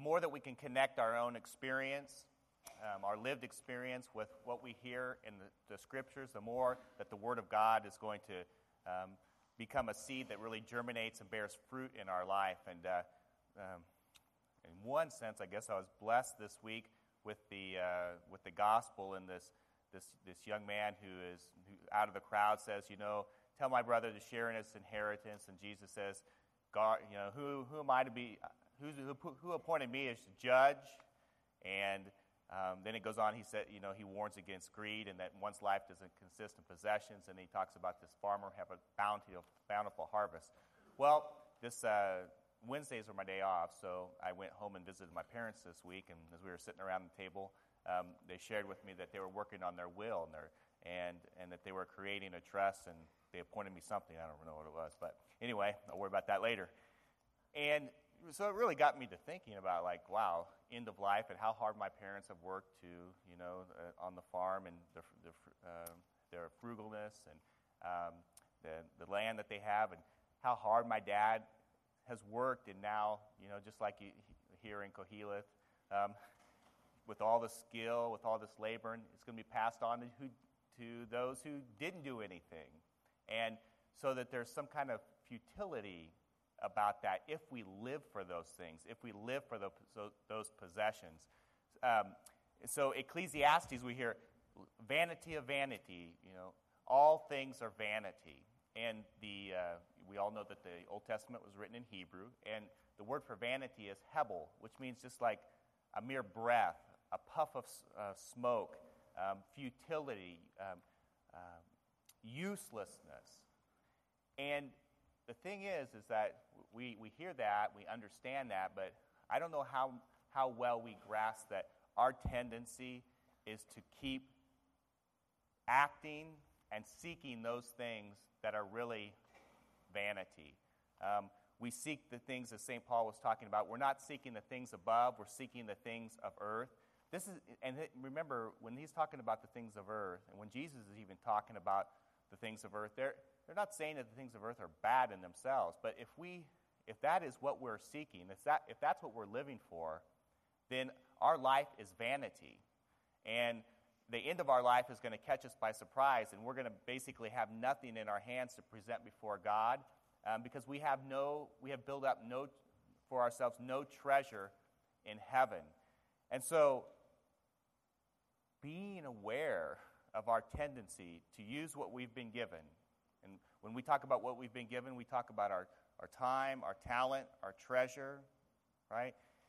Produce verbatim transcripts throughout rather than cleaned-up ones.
more that we can connect our own experience, um, our lived experience with what we hear in the, the Scriptures, the more that the Word of God is going to um, become a seed that really germinates and bears fruit in our life. And uh, um, in one sense, I guess I was blessed this week with the uh, with the gospel, and this this this young man who is who out of the crowd says, you know, tell my brother to share in his inheritance, and Jesus says, God, you know, who who am I to be? Who who, who appointed me as judge? And um, then it goes on. He said, you know, he warns against greed and that one's life doesn't consist in possessions. And he talks about this farmer have a bountiful, bountiful harvest. Well, this uh, Wednesdays are my day off, so I went home and visited my parents this week. And as we were sitting around the table, um, they shared with me that they were working on their will and their and and that they were creating a trust, and they appointed me something. I don't know what it was, but anyway, I'll worry about that later. And so it really got me to thinking about, like, wow, end of life and how hard my parents have worked to, you know, uh, on the farm, and the, the, uh, their frugalness and um, the, the land that they have, and how hard my dad has worked. And now, you know, just like you, here in Coahuila, um, with all the skill, with all this labor, and it's going to be passed on to, who, to those who didn't do anything. And so that there's some kind of futility about that if we live for those things, if we live for the, so, those possessions. Um, so Ecclesiastes, we hear vanity of vanity, you know, all things are vanity. And the uh, we all know that the Old Testament was written in Hebrew, and the word for vanity is hebel, which means just like a mere breath, a puff of uh, smoke, um, futility, um, uh, uselessness. And the thing is, is that we, we hear that, we understand that, but I don't know how, how well we grasp that our tendency is to keep acting and seeking those things that are really vanity. Um, we seek the things that Saint Paul was talking about. We're not seeking the things above, we're seeking the things of earth. This is, and remember, when he's talking about the things of earth, and when Jesus is even talking about the things of earth, they're They're not saying that the things of earth are bad in themselves, but if we, if that is what we're seeking, if that, if that's what we're living for, then our life is vanity, and the end of our life is going to catch us by surprise, and we're going to basically have nothing in our hands to present before God, um, because we have no, we have built up no for ourselves no treasure in heaven, and so being aware of our tendency to use what we've been given. And when we talk about what we've been given, we talk about our, our time, our talent, our treasure, right?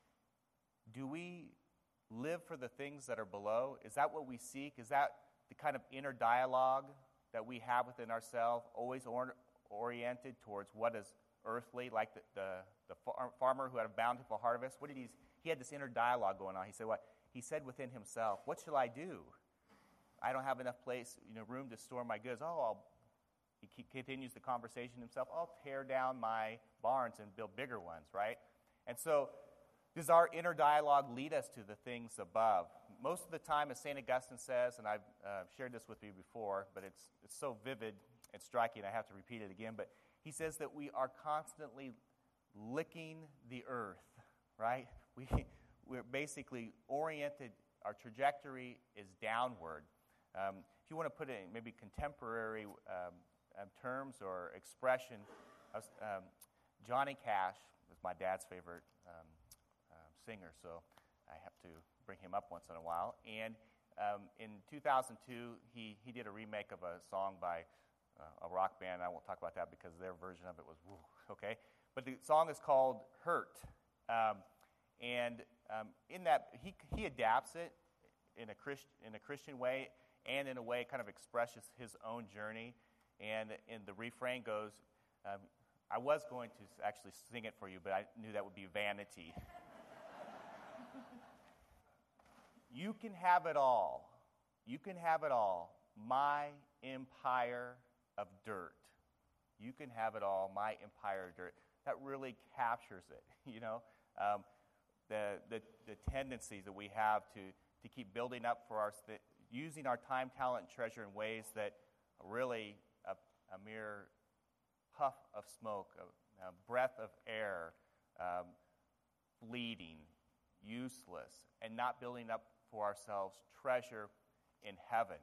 Do we live for the things that are below? Is that what we seek? Is that the kind of inner dialogue that we have within ourselves, always or, oriented towards what is earthly, like the, the, the far, farmer who had a bountiful harvest? What did he, he had this inner dialogue going on. He said what? He said within himself, what shall I do? I don't have enough place, you know, room to store my goods. Oh, I'll He continues the conversation himself. I'll tear down my barns and build bigger ones, right? And so does our inner dialogue lead us to the things above? Most of the time, as Saint Augustine says, and I've uh, shared this with you before, but it's it's so vivid and striking, I have to repeat it again, but he says that we are constantly licking the earth, right? We, we're basically oriented, our trajectory is downward. Um, if you want to put it in maybe contemporary um, Um, terms or expression, um, Johnny Cash was my dad's favorite um, uh, singer, so I have to bring him up once in a while. And um, in two thousand two, he, he did a remake of a song by uh, a rock band. I won't talk about that because their version of it was woo, okay. But the song is called "Hurt," um, and um, in that he he adapts it in a Christ, in a Christian way, and in a way kind of expresses his own journey. And, and the refrain goes, um, I was going to actually sing it for you, but I knew that would be vanity. You can have it all. You can have it all. My empire of dirt. You can have it all. My empire of dirt. That really captures it, you know. Um, the, the the tendencies that we have to, to keep building up for our, using our time, talent, and treasure in ways that really a mere puff of smoke, a, a breath of air, um, fleeting, useless and not building up for ourselves treasure in heaven.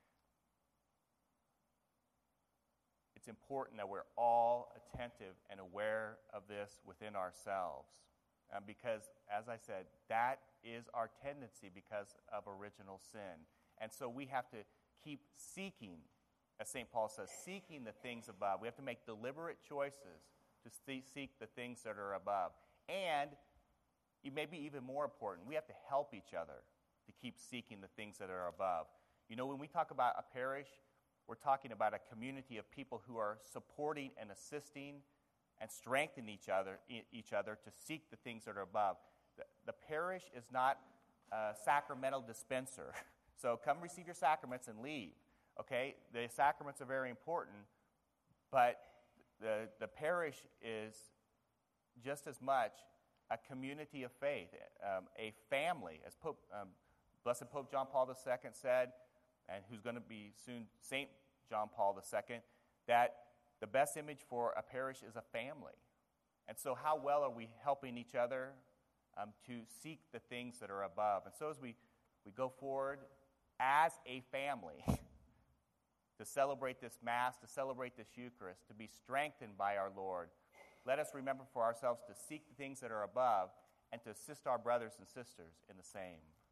It's important that we're all attentive and aware of this within ourselves. Um, because, as I said, that is our tendency because of original sin. And so we have to keep seeking, as Saint Paul says, seeking the things above. We have to make deliberate choices to see, seek the things that are above. And it may be even more important, we have to help each other to keep seeking the things that are above. You know, when we talk about a parish, we're talking about a community of people who are supporting and assisting and strengthening each other, each other to seek the things that are above. The, the parish is not a sacramental dispenser. So come receive your sacraments and leave. Okay? The sacraments are very important, but the, the parish is just as much a community of faith, um, a family, as Pope, um, Blessed Pope John Paul the Second said, and who's going to be soon Saint John Paul the Second, that the best image for a parish is a family. And so how well are we helping each other um, to seek the things that are above? And so as we, we go forward as a family to celebrate this Mass, to celebrate this Eucharist, to be strengthened by our Lord, let us remember for ourselves to seek the things that are above and to assist our brothers and sisters in the same.